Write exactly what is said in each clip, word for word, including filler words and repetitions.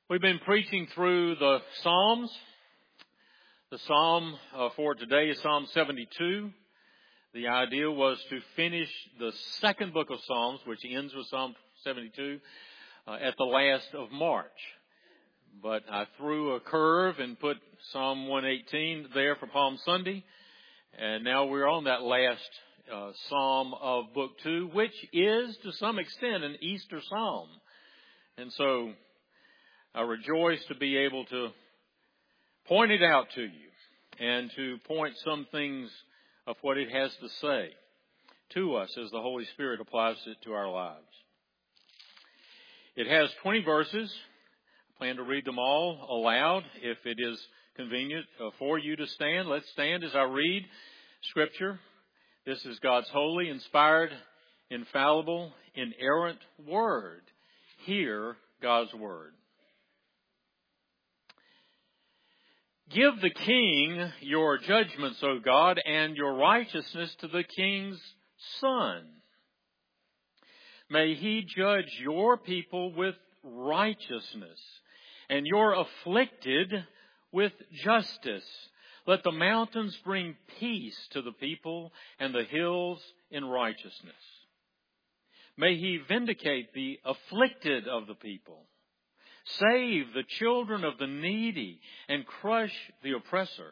We've been preaching through the Psalms. The Psalm uh, for today is Psalm seventy-two. The idea was to finish the second book of Psalms, which ends with Psalm seventy-two, uh, at the last of March. But I threw a curve and put Psalm one eighteen there for Palm Sunday. And now we're on that last uh, Psalm of Book two, which is to some extent an Easter Psalm. And so I rejoice to be able to point it out to you and to point some things of what it has to say to us as the Holy Spirit applies it to our lives. It has twenty verses. I plan to read them all aloud if it is convenient for you to stand. Let's stand as I read Scripture. This is God's holy, inspired, infallible, inerrant Word. Hear God's Word. Give the king your judgments, O God, and your righteousness to the king's son. May he judge your people with righteousness and your afflicted with justice. Let the mountains bring peace to the people and the hills in righteousness. May he vindicate the afflicted of the people. Save the children of the needy and crush the oppressor.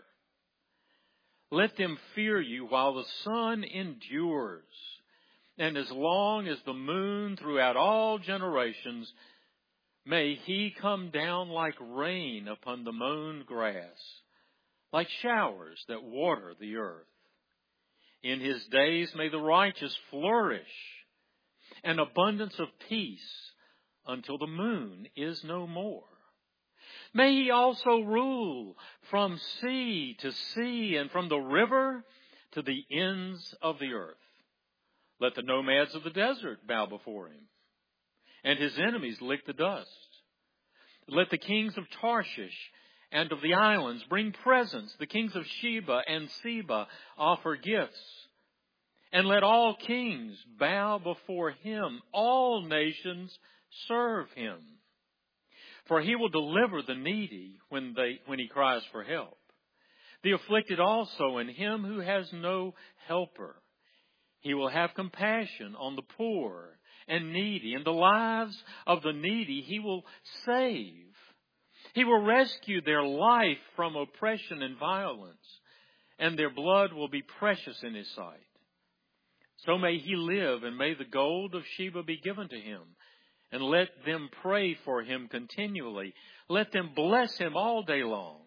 Let them fear you while the sun endures, and as long as the moon throughout all generations. May he come down like rain upon the mown grass, like showers that water the earth. In his days may the righteous flourish, an abundance of peace, until the moon is no more. May he also rule from sea to sea and from the river to the ends of the earth. Let the nomads of the desert bow before him, and his enemies lick the dust. Let the kings of Tarshish and of the islands bring presents. The kings of Sheba and Seba offer gifts. And let all kings bow before him. All nations serve him. For he will deliver the needy when they when he cries for help. The afflicted also, and him who has no helper. He will have compassion on the poor and needy, and the lives of the needy he will save. He will rescue their life from oppression and violence, and their blood will be precious in his sight. So may he live, and may the gold of Sheba be given to him. And let them pray for him continually. Let them bless him all day long.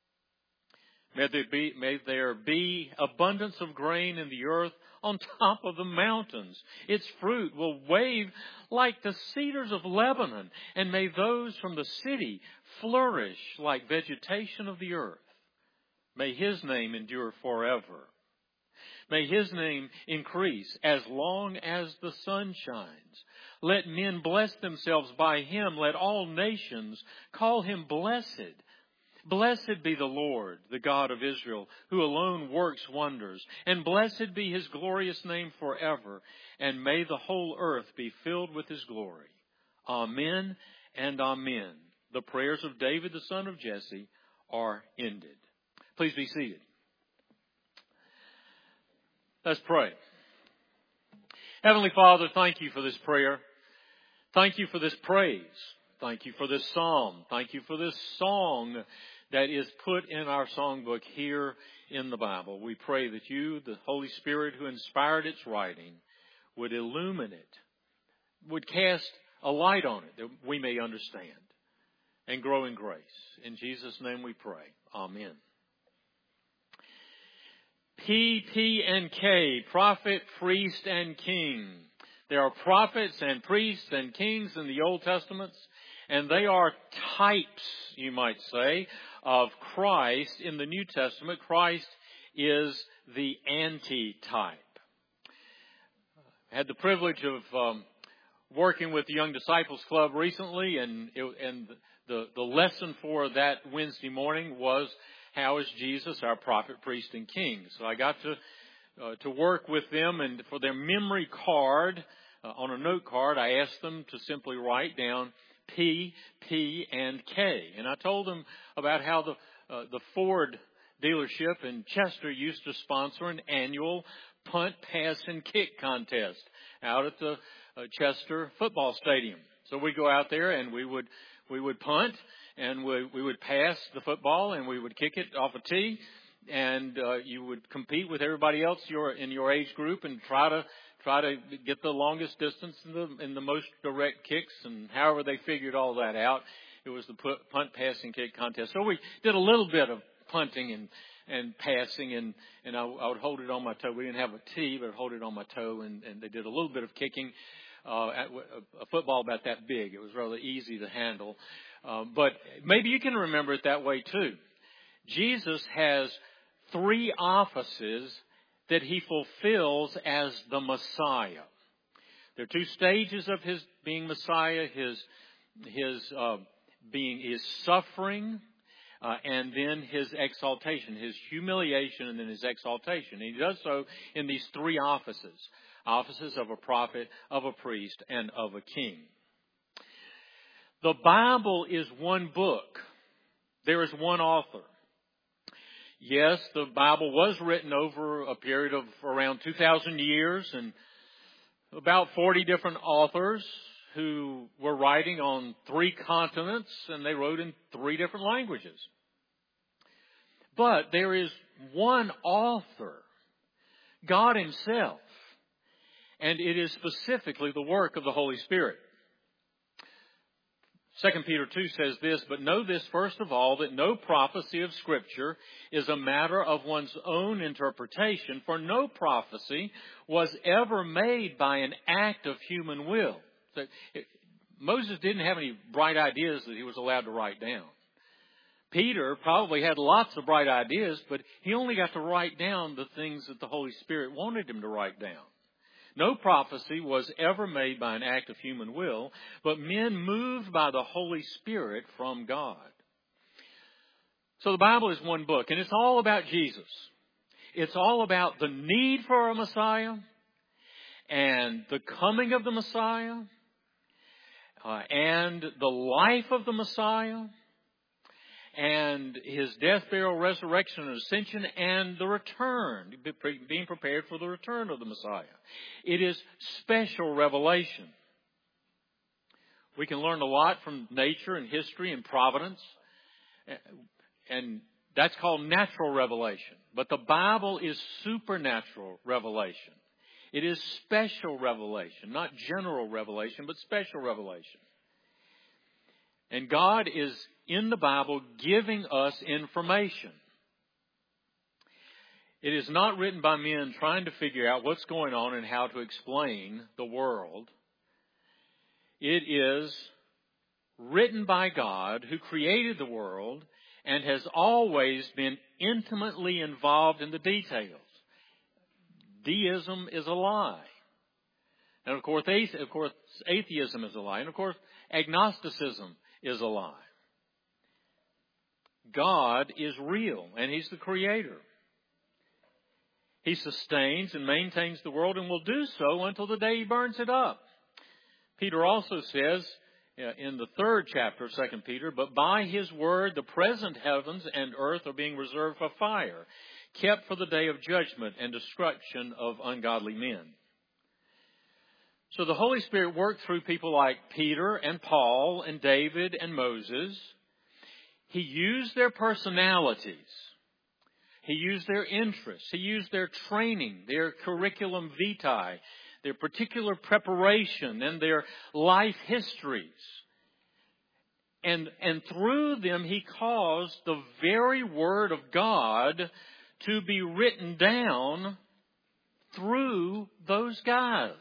May there be, may there be abundance of grain in the earth on top of the mountains. Its fruit will wave like the cedars of Lebanon. And may those from the city flourish like vegetation of the earth. May his name endure forever. May his name increase as long as the sun shines. Let men bless themselves by him. Let all nations call him blessed. Blessed be the Lord, the God of Israel, who alone works wonders. And blessed be his glorious name forever. And may the whole earth be filled with his glory. Amen and amen. The prayers of David, the son of Jesse, are ended. Please be seated. Let's pray. Heavenly Father, thank you for this prayer. Thank you for this praise. Thank you for this psalm. Thank you for this song that is put in our songbook here in the Bible. We pray that you, the Holy Spirit who inspired its writing, would illumine it, would cast a light on it that we may understand and grow in grace. In Jesus' name we pray. Amen. P, P, and K, prophet, priest, and king. There are prophets and priests and kings in the Old Testament, and they are types, you might say, of Christ in the New Testament. Christ is the anti-type. I had the privilege of um, working with the Young Disciples Club recently, and, it, and the, the lesson for that Wednesday morning was, how is Jesus our prophet, priest, and king? So I got to uh, to work with them, and for their memory card, uh, on a note card, I asked them to simply write down P, P, and K. And I told them about how the uh, the Ford dealership in Chester used to sponsor an annual punt, pass, and kick contest out at the uh, Chester football stadium. So we go out there and we would we would punt and we we would pass the football and we would kick it off a tee, and uh, you would compete with everybody else your in your age group and try to try to get the longest distance in the in the most direct kicks, and however they figured all that out, it was the punt, pass, and kick contest. So we did a little bit of punting and and passing, and and I, I would hold it on my toe. We didn't have a tee, but I'd hold it on my toe, and, and they did a little bit of kicking. Uh, at a football about that big. It was rather easy to handle. Uh, but maybe you can remember it that way too. Jesus has three offices that he fulfills as the Messiah. There are two stages of his being Messiah: his his uh, being his suffering, uh, and then his exaltation, his humiliation, and then his exaltation. And he does so in these three offices: offices of a prophet, of a priest, and of a king. The Bible is one book. There is one author. Yes, the Bible was written over a period of around two thousand years, and about forty different authors who were writing on three continents, and they wrote in three different languages. But there is one author, God Himself, and it is specifically the work of the Holy Spirit. Second Peter two says this, "But know this first of all, that no prophecy of Scripture is a matter of one's own interpretation, for no prophecy was ever made by an act of human will." So it, Moses didn't have any bright ideas that he was allowed to write down. Peter probably had lots of bright ideas, but he only got to write down the things that the Holy Spirit wanted him to write down. No prophecy was ever made by an act of human will, but men moved by the Holy Spirit from God. So the Bible is one book, and it's all about Jesus. It's all about the need for a Messiah and the coming of the Messiah uh, and the life of the Messiah and His death, burial, resurrection, and ascension, and the return, being prepared for the return of the Messiah. It is special revelation. We can learn a lot from nature and history and providence, and that's called natural revelation. But the Bible is supernatural revelation. It is special revelation, not general revelation, but special revelation. And God is in the Bible giving us information. It is not written by men trying to figure out what's going on and how to explain the world. It is written by God, who created the world and has always been intimately involved in the details. Deism is a lie. And of course, of course, atheism is a lie. And of course, agnosticism is a lie. God is real, and He's the Creator. He sustains and maintains the world and will do so until the day He burns it up. Peter also says in the third chapter of Second Peter, "But by His word the present heavens and earth are being reserved for fire, kept for the day of judgment and destruction of ungodly men." So the Holy Spirit worked through people like Peter and Paul and David and Moses. He used their personalities. He used their interests. He used their training, their curriculum vitae, their particular preparation, and their life histories. And, and through them, He caused the very Word of God to be written down through those guys.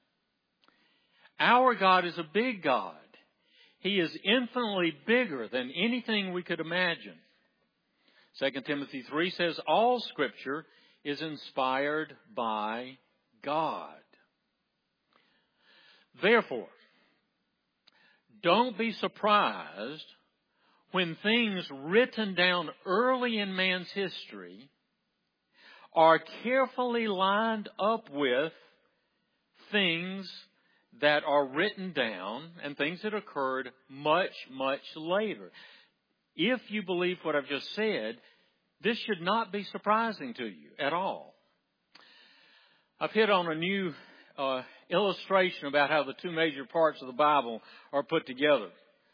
Our God is a big God. He is infinitely bigger than anything we could imagine. Second Timothy three says, "All Scripture is inspired by God." Therefore, don't be surprised when things written down early in man's history are carefully lined up with things that are written down and things that occurred much, much later. If you believe what I've just said, this should not be surprising to you at all. I've hit on a new uh, illustration about how the two major parts of the Bible are put together.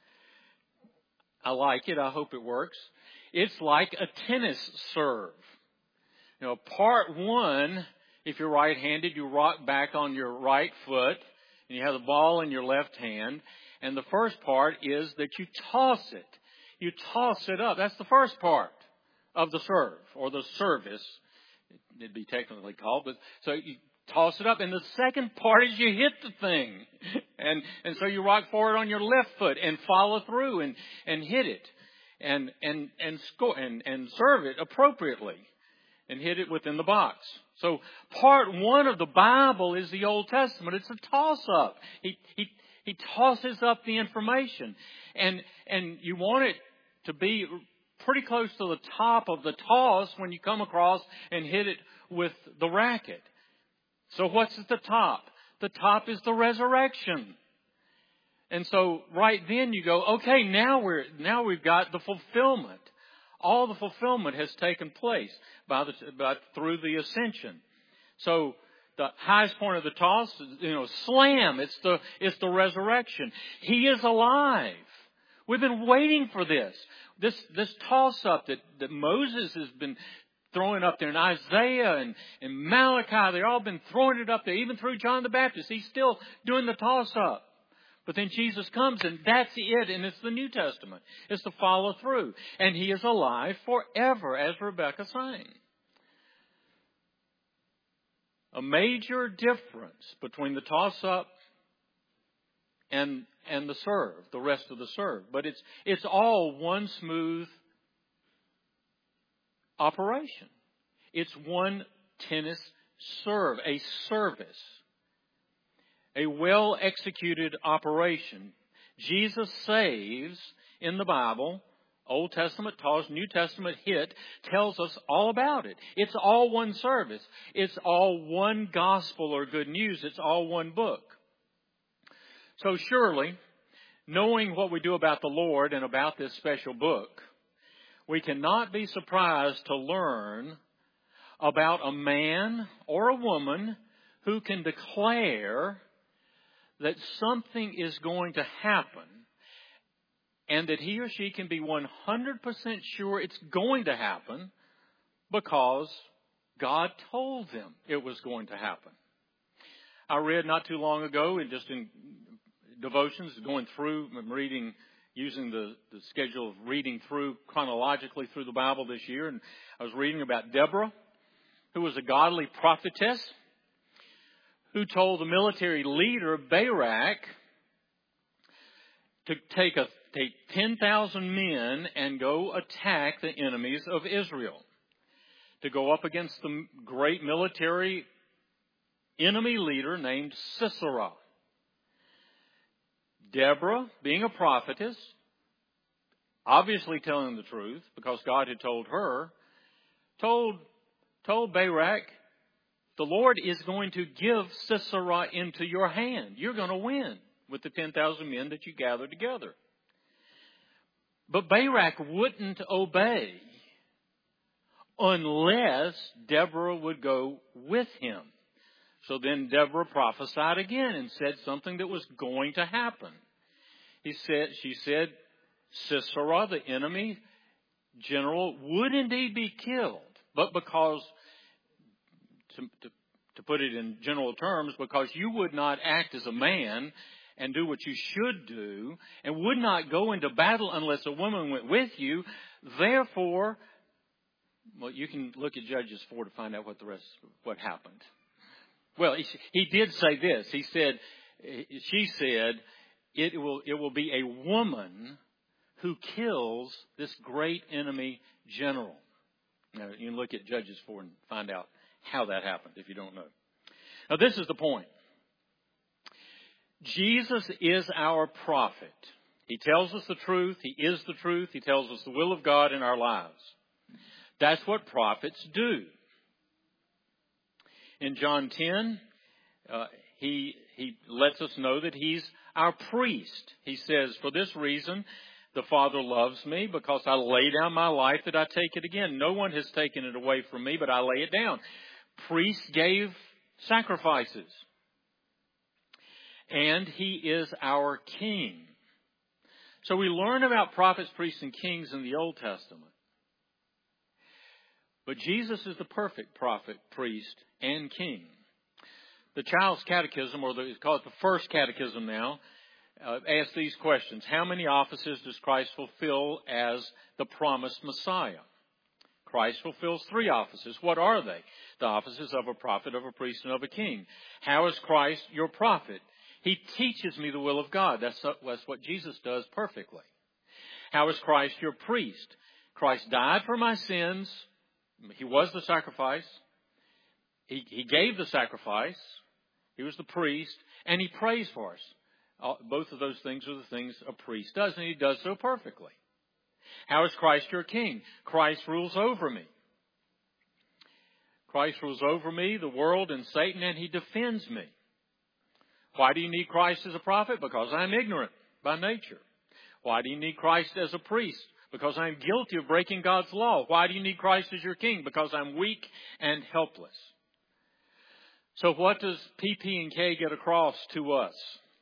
I like it. I hope it works. It's like a tennis serve. You know, part one, if you're right-handed, you rock back on your right foot, and you have the ball in your left hand. And the first part is that you toss it. You toss it up. That's the first part of the serve, or the service, it'd be technically called. But so you toss it up, and the second part is you hit the thing, and and so you rock forward on your left foot and follow through and and hit it, and and and score and and serve it appropriately, and hit it within the box. So part one of the Bible is the Old Testament. It's a toss up. He he he tosses up the information, and and you want it to be pretty close to the top of the toss when you come across and hit it with the racket. So what's at the top? The top is the resurrection. And so right then you go, okay, now we're now we've got the fulfillment. All the fulfillment has taken place by the by, through the ascension. So the highest point of the toss, you know, slam. It's the it's the resurrection. He is alive. We've been waiting for this. This this toss up that, that Moses has been throwing up there, and Isaiah and, and Malachi, they've all been throwing it up there, even through John the Baptist. He's still doing the toss up. But then Jesus comes, and that's it, and it's the New Testament. It's the follow through. And He is alive forever, as Rebecca sang. A major difference between the toss up and and the serve, the rest of the serve. But it's it's all one smooth operation. It's one tennis serve, a service, a well-executed operation. Jesus saves in the Bible, Old Testament toss, New Testament hit, tells us all about it. It's all one service. It's all one gospel or good news. It's all one book. So surely, knowing what we do about the Lord and about this special book, we cannot be surprised to learn about a man or a woman who can declare that something is going to happen and that he or she can be one hundred percent sure it's going to happen because God told them it was going to happen. I read not too long ago, and just in devotions, going through, I'm reading, using the, the schedule of reading through chronologically through the Bible this year, and I was reading about Deborah, who was a godly prophetess, who told the military leader Barak to take a take ten thousand men and go attack the enemies of Israel, to go up against the great military enemy leader named Sisera. Deborah, being a prophetess, obviously telling the truth because God had told her, told, told Barak, the Lord is going to give Sisera into your hand. You're going to win with the ten thousand men that you gather together. But Barak wouldn't obey unless Deborah would go with him. So then Deborah prophesied again and said something that was going to happen. He said, she said, Sisera, the enemy general, would indeed be killed. But because, to, to, to put it in general terms, because you would not act as a man and do what you should do, and would not go into battle unless a woman went with you, therefore, well, you can look at Judges four to find out what the rest, what happened. Well, he, he did say this. He said, she said, it will, it will be a woman who kills this great enemy general. Now, you can look at Judges four and find out how that happened if you don't know. Now, this is the point. Jesus is our prophet. He tells us the truth. He is the truth. He tells us the will of God in our lives. That's what prophets do. In John ten, uh, he he lets us know that He's our priest. He says, for this reason, the Father loves me, because I lay down my life that I take it again. No one has taken it away from me, but I lay it down. Priests gave sacrifices. And He is our King. So we learn about prophets, priests, and kings in the Old Testament. But Jesus is the perfect prophet, priest, and king. The Child's Catechism, or the, it's called the First Catechism now, uh, asks these questions. How many offices does Christ fulfill as the promised Messiah? Christ fulfills three offices. What are they? The offices of a prophet, of a priest, and of a king. How is Christ your prophet? He teaches me the will of God. That's, that's what Jesus does perfectly. How is Christ your priest? Christ died for my sins. He was the sacrifice. He, he gave the sacrifice. He was the priest. And He prays for us. Uh, both of those things are the things a priest does, and He does so perfectly. How is Christ your king? Christ rules over me. Christ rules over me, the world, and Satan, and He defends me. Why do you need Christ as a prophet? Because I'm ignorant by nature. Why do you need Christ as a priest? Because I'm guilty of breaking God's law. Why do you need Christ as your king? Because I'm weak and helpless. So what does P P and K get across to us?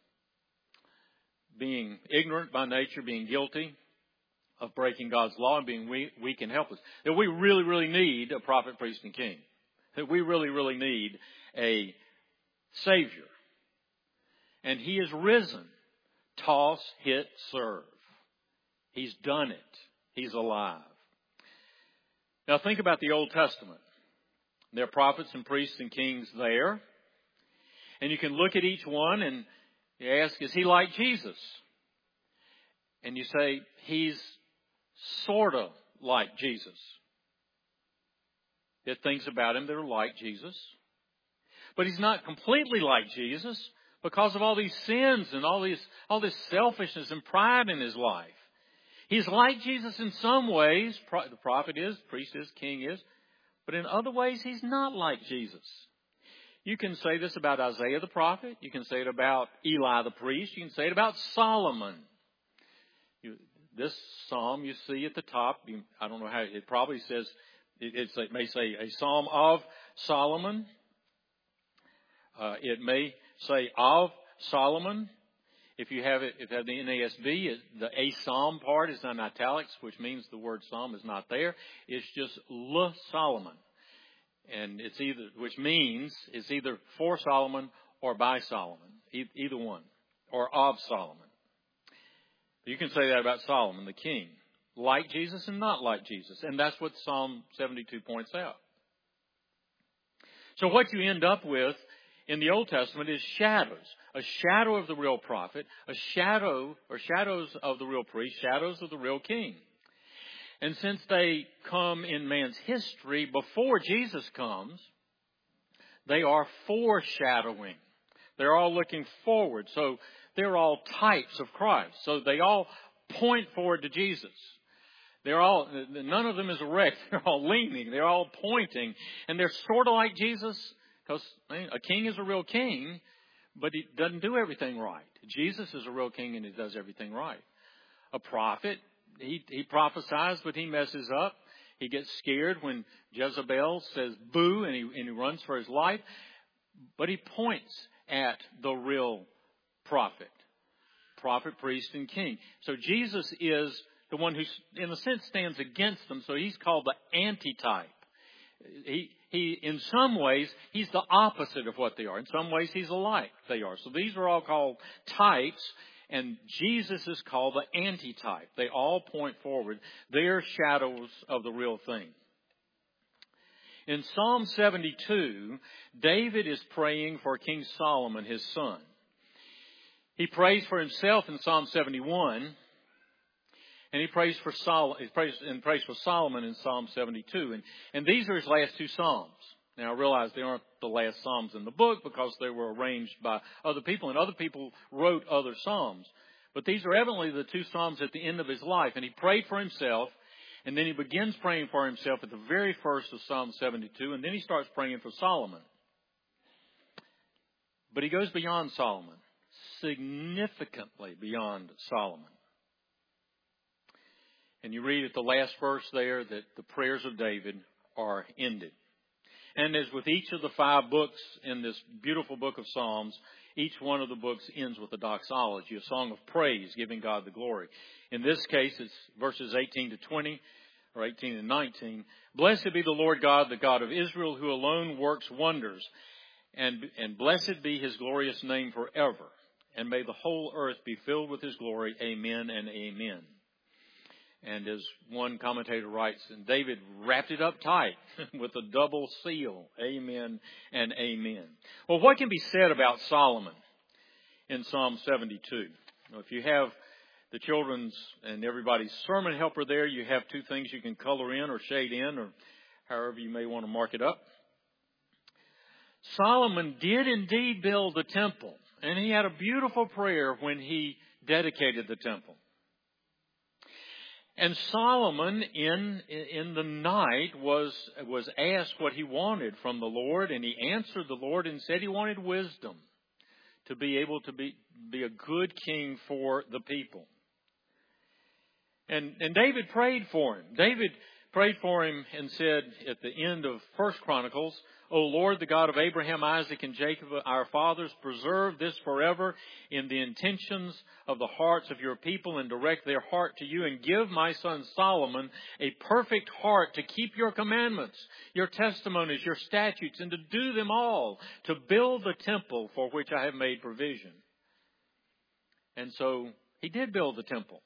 Being ignorant by nature, being guilty of breaking God's law, and being weak, weak and helpless. That we really, really need a prophet, priest, and king. That we really, really need a Savior. And He is risen. Toss, hit, serve. He's done it. He's alive. Now think about the Old Testament. There are prophets and priests and kings there. And you can look at each one and you ask, is he like Jesus? And you say, he's sort of like Jesus. There are things about him that are like Jesus. But he's not completely like Jesus because of all these sins and all these, all this selfishness and pride in his life. He's like Jesus in some ways. The prophet is, priest is, king is. But in other ways, he's not like Jesus. You can say this about Isaiah the prophet. You can say it about Eli the priest. You can say it about Solomon. You, this psalm you see at the top, you, I don't know how, it probably says, it, it's, it may say a psalm of Solomon. Uh, it may say of Solomon. If you have it, if you have the N A S B, it, the a psalm part is in italics, which means the word psalm is not there. It's just le Solomon. And it's either, which means it's either for Solomon or by Solomon. E- either one. Or of Solomon. You can say that about Solomon, the king. Like Jesus and not like Jesus. And that's what Psalm seventy-two points out. So what you end up with in the Old Testament is shadows. A shadow of the real prophet, a shadow or shadows of the real priest, shadows of the real king. And since they come in man's history before Jesus comes, they are foreshadowing. They're all looking forward. So they're all types of Christ. So they all point forward to Jesus. They're all, none of them is erect. They're all leaning. They're all pointing. And they're sort of like Jesus. Because a king is a real king, but he doesn't do everything right. Jesus is a real king and he does everything right. A prophet, he, he prophesies, but he messes up. He gets scared when Jezebel says boo and he, and he runs for his life. But he points at the real prophet. Prophet, priest, and king. So Jesus is the one who, in a sense, stands against them. So he's called the antitype. He, he, in some ways, he's the opposite of what they are. In some ways, he's alike they are. So these are all called types, and Jesus is called the antitype. They all point forward. They're shadows of the real thing. In Psalm seventy-two, David is praying for King Solomon, his son. He prays for himself in Psalm seventy-one. And he prays for Sol- he prays, and prays for Solomon in Psalm seventy-two. And, and these are his last two Psalms. Now, I realize they aren't the last Psalms in the book because they were arranged by other people, and other people wrote other Psalms. But these are evidently the two Psalms at the end of his life. And he prayed for himself, and then he begins praying for himself at the very first of Psalm seventy-two, and then he starts praying for Solomon. But he goes beyond Solomon, significantly beyond Solomon. And you read at the last verse there that the prayers of David are ended. And as with each of the five books in this beautiful book of Psalms, each one of the books ends with a doxology, a song of praise, giving God the glory. In this case, it's verses eighteen to twenty, or eighteen and nineteen. Blessed be the Lord God, the God of Israel, who alone works wonders. And, and blessed be his glorious name forever. And may the whole earth be filled with his glory. Amen and amen. And as one commentator writes, and David wrapped it up tight with a double seal. Amen and amen. Well, what can be said about Solomon in Psalm seventy-two? Now, if you have the children's and everybody's sermon helper there, you have two things you can color in or shade in, or however you may want to mark it up. Solomon did indeed build the temple, and he had a beautiful prayer when he dedicated the temple. And Solomon, in in the night, was was asked what he wanted from the Lord, and he answered the Lord and said he wanted wisdom to be able to be, be a good king for the people. And and David prayed for him. David prayed for him and said at the end of First Chronicles, O Lord, the God of Abraham, Isaac, and Jacob, our fathers, preserve this forever in the intentions of the hearts of your people and direct their heart to you, and give my son Solomon a perfect heart to keep your commandments, your testimonies, your statutes, and to do them all, to build the temple for which I have made provision. And so he did build the temple.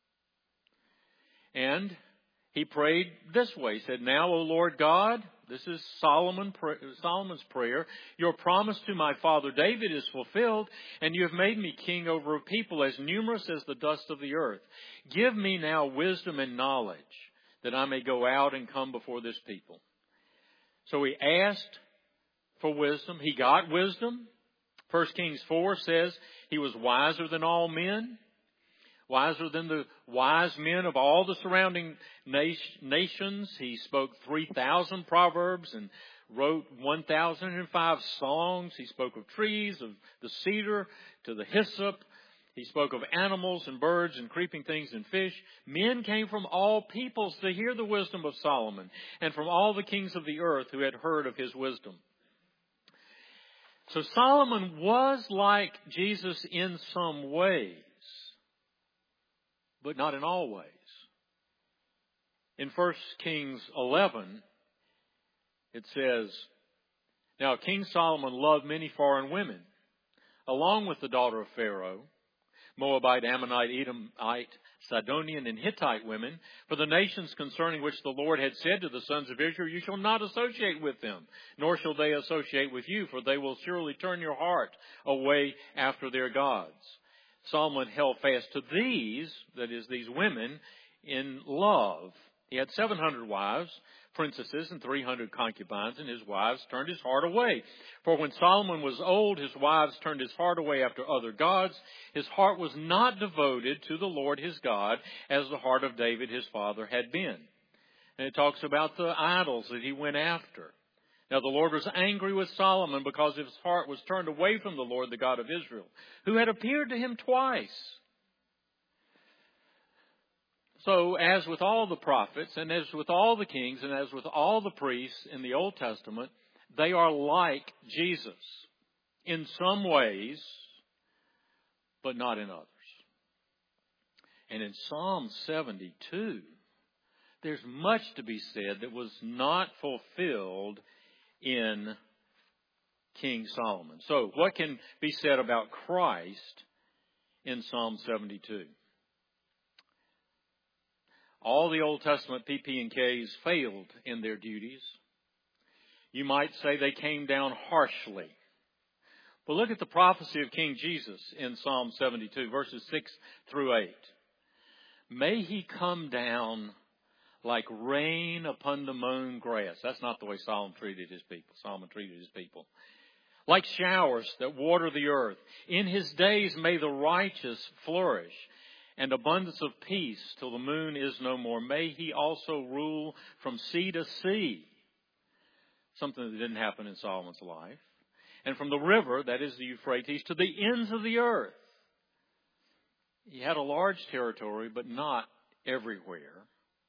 And he prayed this way. He said, now, O Lord God, this is Solomon, Solomon's prayer. Your promise to my father David is fulfilled, and you have made me king over a people as numerous as the dust of the earth. Give me now wisdom and knowledge, that I may go out and come before this people. So he asked for wisdom. He got wisdom. First Kings four says he was wiser than all men. Wiser than the wise men of all the surrounding nations. He spoke three thousand proverbs and wrote one thousand five songs. He spoke of trees, of the cedar to the hyssop. He spoke of animals and birds and creeping things and fish. Men came from all peoples to hear the wisdom of Solomon, and from all the kings of the earth who had heard of his wisdom. So Solomon was like Jesus in some ways, but not in all ways. In First Kings eleven, it says, now King Solomon loved many foreign women, along with the daughter of Pharaoh, Moabite, Ammonite, Edomite, Sidonian, and Hittite women, for the nations concerning which the Lord had said to the sons of Israel, you shall not associate with them, nor shall they associate with you, for they will surely turn your heart away after their gods. Solomon held fast to these, that is, these women, in love. He had seven hundred wives, princesses, and three hundred concubines, and his wives turned his heart away. For when Solomon was old, his wives turned his heart away after other gods. His heart was not devoted to the Lord his God, as the heart of David his father had been. And it talks about the idols that he went after. Now the Lord was angry with Solomon because his heart was turned away from the Lord, the God of Israel, who had appeared to him twice. So as with all the prophets, and as with all the kings, and as with all the priests in the Old Testament, they are like Jesus in some ways, but not in others. And in Psalm seventy-two, there's much to be said that was not fulfilled in King Solomon. So what can be said about Christ in Psalm seventy-two? All the Old Testament P P and Ks failed in their duties. You might say they came down harshly. But look at the prophecy of King Jesus in Psalm seventy-two, verses six through eight. May he come down like rain upon the mown grass. That's not the way Solomon treated his people. Solomon treated his people. Like showers that water the earth. In his days may the righteous flourish, and abundance of peace till the moon is no more. May he also rule from sea to sea. Something that didn't happen in Solomon's life. and from the river, that is the Euphrates, to the ends of the earth. He had a large territory, but not everywhere.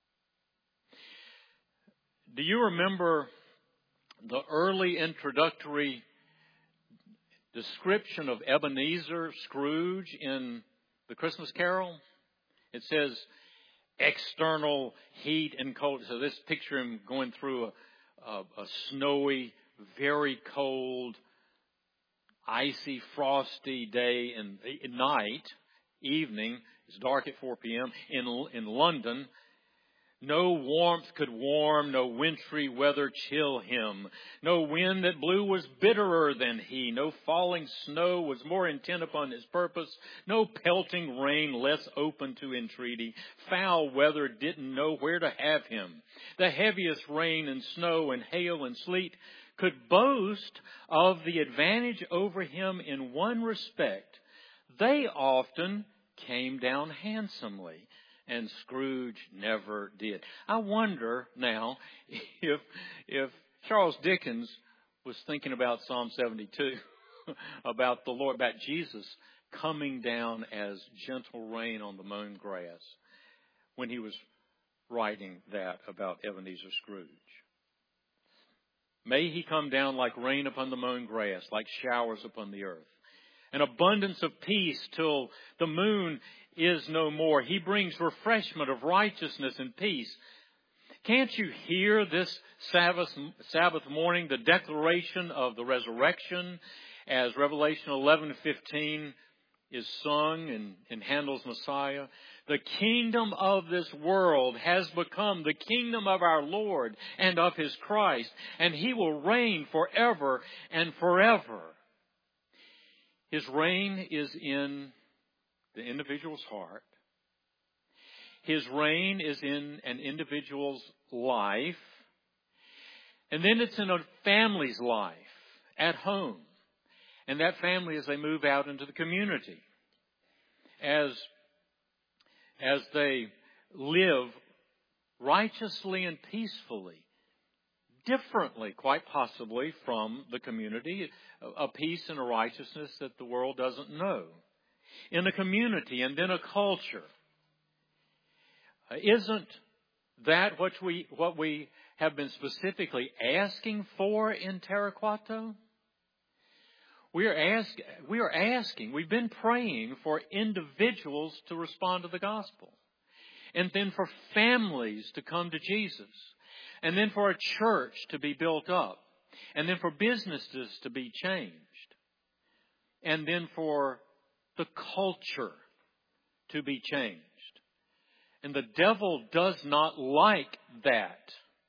Do you remember the early introductory description of Ebenezer Scrooge in the Christmas Carol? It says external heat and cold. So this picture him going through a, a, a snowy, very cold, icy, frosty day and night, evening. It's dark at four p.m. in in London. No warmth could warm, no wintry weather chill him. No wind that blew was bitterer than he. No falling snow was more intent upon his purpose. No pelting rain less open to entreaty. Foul weather didn't know where to have him. The heaviest rain and snow and hail and sleet could boast of the advantage over him in one respect. They often came down handsomely. And Scrooge never did. I wonder now if if Charles Dickens was thinking about Psalm seventy-two, about the Lord, about Jesus coming down as gentle rain on the mown grass when he was writing that about Ebenezer Scrooge. May he come down like rain upon the mown grass, like showers upon the earth. An abundance of peace till the moon is no more. He brings refreshment of righteousness and peace. Can't you hear this Sabbath, Sabbath morning the declaration of the resurrection as Revelation eleven fifteen is sung in, in Handel's Messiah? The kingdom of this world has become the kingdom of our Lord and of His Christ, and He will reign forever and forever. His reign is in the individual's heart. His reign is in an individual's life. And then it's in a family's life, at home. And that family as they move out into the community. As, as they live righteously and peacefully. Differently, quite possibly, from the community. A peace and a righteousness that the world doesn't know. In a community and then a culture. Isn't that what we what we have been specifically asking for in Taraquato? We are ask, we are asking, we've been praying for individuals to respond to the gospel. And then for families to come to Jesus. And then for a church to be built up. And then for businesses to be changed. And then for the culture to be changed. And the devil does not like that.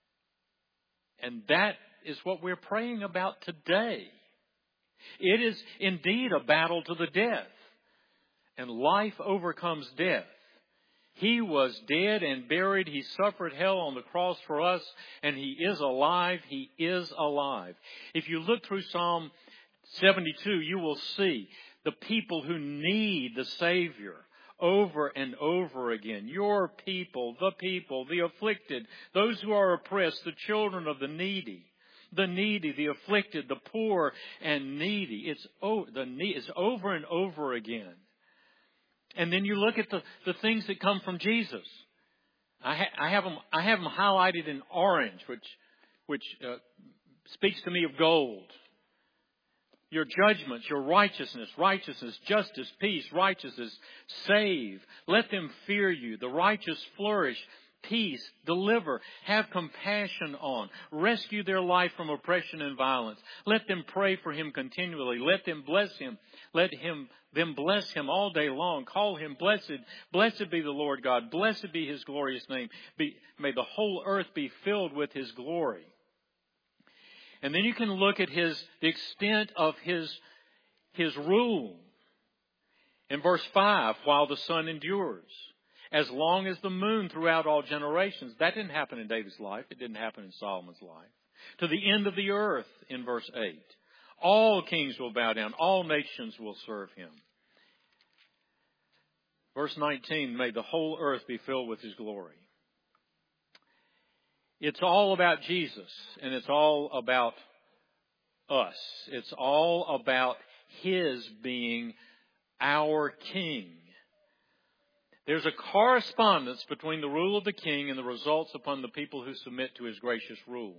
And that is what we're praying about today. It is indeed a battle to the death. And life overcomes death. He was dead and buried. He suffered hell on the cross for us. And He is alive. He is alive. If you look through Psalm seventy-two, you will see the people who need the Savior over and over again. Your people, the people, the afflicted, those who are oppressed, the children of the needy, the needy, the afflicted, the poor and needy. It's, oh, the need, it's over and over again. And then you look at the, the things that come from Jesus. I, ha, I have them. I have them highlighted in orange, which which uh, speaks to me of gold. Your judgments, your righteousness, righteousness, justice, peace, righteousness, save. Let them fear you. The righteous flourish. Peace, deliver, have compassion on. Rescue their life from oppression and violence. Let them pray for Him continually. Let them bless Him. Let him them bless Him all day long. Call Him blessed. Blessed be the Lord God. Blessed be His glorious name. Be, may the whole earth be filled with His glory. And then you can look at his the extent of his his rule. In verse five, while the sun endures, as long as the moon throughout all generations. That didn't happen in David's life. It didn't happen in Solomon's life. To the end of the earth, in verse eight. All kings will bow down. All nations will serve Him. Verse nineteen, may the whole earth be filled with His glory. It's all about Jesus, and it's all about us. It's all about His being our King. There's a correspondence between the rule of the King and the results upon the people who submit to His gracious rule.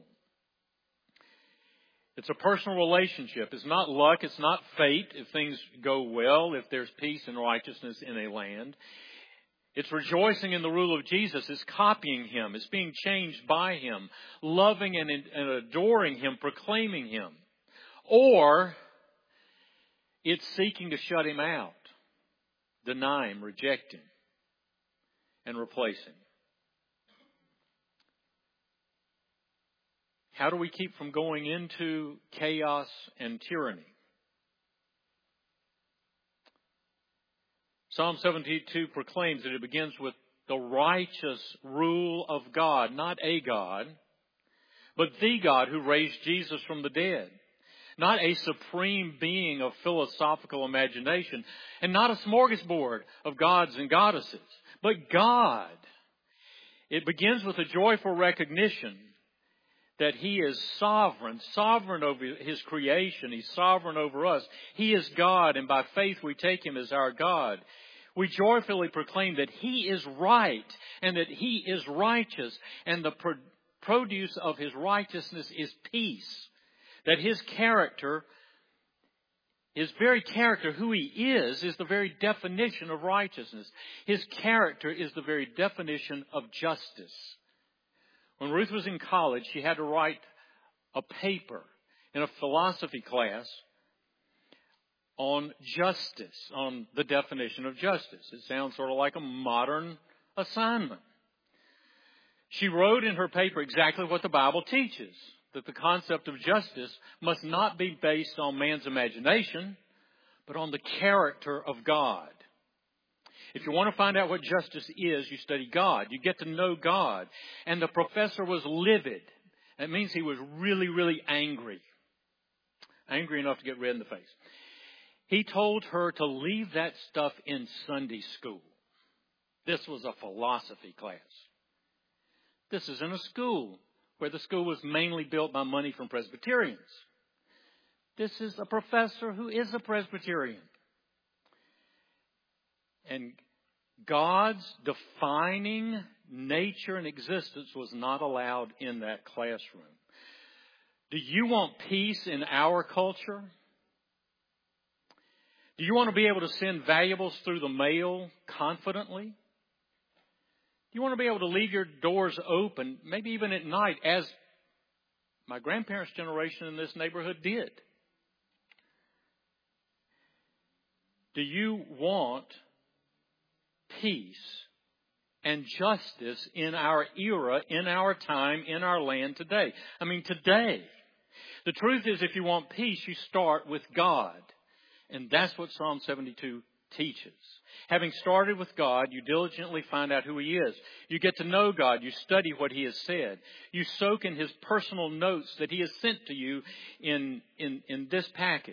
It's a personal relationship. It's not luck. It's not fate if things go well, if there's peace and righteousness in a land. It's rejoicing in the rule of Jesus. It's copying Him. It's being changed by Him, loving and, and adoring Him, proclaiming Him. Or it's seeking to shut Him out, deny Him, reject Him, and replace Him. How do we keep from going into chaos and tyranny? Psalm seventy-two proclaims that it begins with the righteous rule of God, not a God, but the God who raised Jesus from the dead. Not a supreme being of philosophical imagination, and not a smorgasbord of gods and goddesses, but God. It begins with a joyful recognition that He is sovereign, sovereign over His creation. He's sovereign over us. He is God, and by faith we take Him as our God. We joyfully proclaim that He is right, and that He is righteous, and the pro- produce of His righteousness is peace. That His character, His very character, who He is, is the very definition of righteousness. His character is the very definition of justice. When Ruth was in college, she had to write a paper in a philosophy class on justice, on the definition of justice. It sounds sort of like a modern assignment. She wrote in her paper exactly what the Bible teaches, that the concept of justice must not be based on man's imagination, but on the character of God. If you want to find out what justice is, you study God. You get to know God. And the professor was livid. That means he was really, really angry. Angry enough to get red in the face. He told her to leave that stuff in Sunday school. This was a philosophy class. This is in a school where the school was mainly built by money from Presbyterians. This is a professor who is a Presbyterian. And God's defining nature and existence was not allowed in that classroom. Do you want peace in our culture? Do you want to be able to send valuables through the mail confidently? Do you want to be able to leave your doors open, maybe even at night, as my grandparents' generation in this neighborhood did? Do you want peace and justice in our era, in our time, in our land today? I mean, today. The truth is, if you want peace, you start with God. And that's what Psalm seventy-two teaches. Having started with God, you diligently find out who He is. You get to know God. You study what He has said. You soak in His personal notes that He has sent to you in, in, in this package.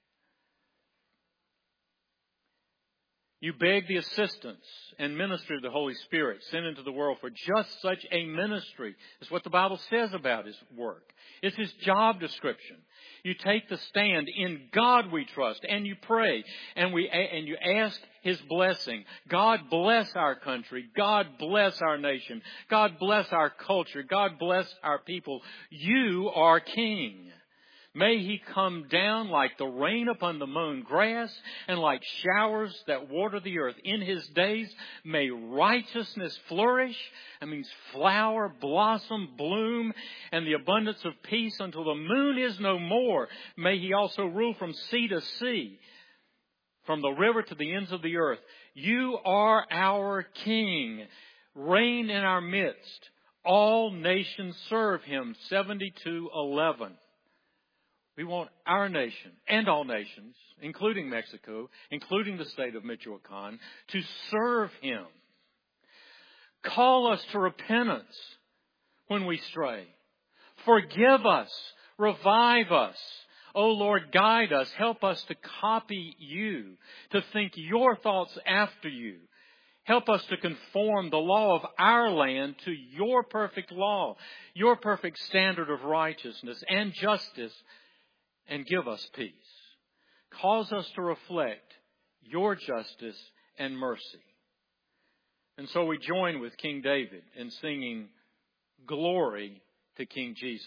You beg the assistance and ministry of the Holy Spirit sent into the world for just such a ministry. It's what the Bible says about His work. It's His job description. You take the stand. In God we trust, and you pray, and we and you ask His blessing. God bless our country. God bless our nation. God bless our culture. God bless our people. You are King. May He come down like the rain upon the mown grass and like showers that water the earth. In His days, may righteousness flourish. That means flower, blossom, bloom, and the abundance of peace until the moon is no more. May He also rule from sea to sea, from the river to the ends of the earth. You are our King. Reign in our midst. All nations serve Him. seventy-two eleven. We want our nation and all nations, including Mexico, including the state of Michoacan, to serve Him. Call us to repentance when we stray. Forgive us. Revive us. Oh Lord, guide us. Help us to copy You, to think Your thoughts after You. Help us to conform the law of our land to Your perfect law, Your perfect standard of righteousness and justice and give us peace. Cause us to reflect your justice and mercy. And so we join with King David in singing glory to King Jesus.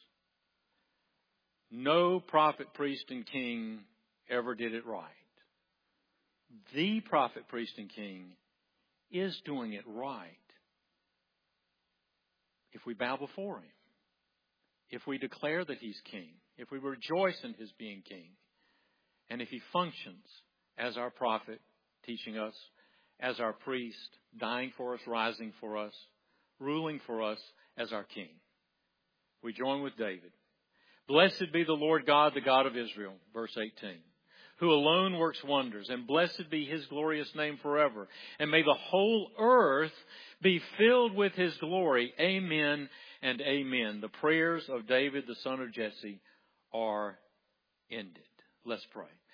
No prophet, priest, and king ever did it right. The prophet, priest, and king is doing it right if we bow before him, if we declare that he's king, if we rejoice in his being king, and if he functions as our prophet, teaching us, as our priest, dying for us, rising for us, ruling for us as our king. We join with David. Blessed be the Lord God, the God of Israel, verse eighteen, who alone works wonders, and blessed be his glorious name forever. And may the whole earth be filled with his glory. Amen and amen. The prayers of David, the son of Jesse, are ended. Let's pray.